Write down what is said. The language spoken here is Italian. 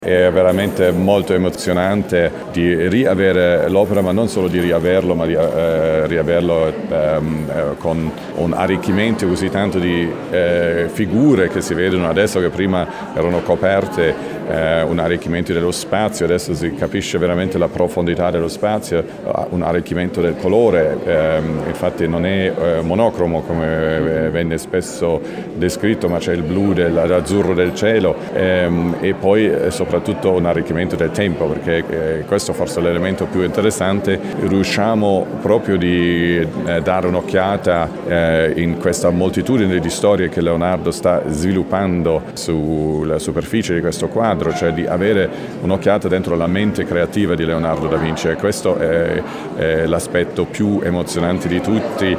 È veramente molto emozionante di riavere l'opera, ma non solo di riaverlo, ma di riaverlo con un arricchimento così tanto di figure che si vedono adesso, che prima erano coperte, un arricchimento dello spazio, adesso si capisce veramente la profondità dello spazio, un arricchimento del colore, infatti non è monocromo come venne spesso descritto, ma c'è il blu dell'azzurro del cielo, e poi soprattutto un arricchimento del tempo, perché questo forse è l'elemento più interessante. Riusciamo proprio di dare un'occhiata in questa moltitudine di storie che Leonardo sta sviluppando sulla superficie di questo quadro, cioè di avere un'occhiata dentro la mente creativa di Leonardo da Vinci, e questo è l'aspetto più emozionante di tutti,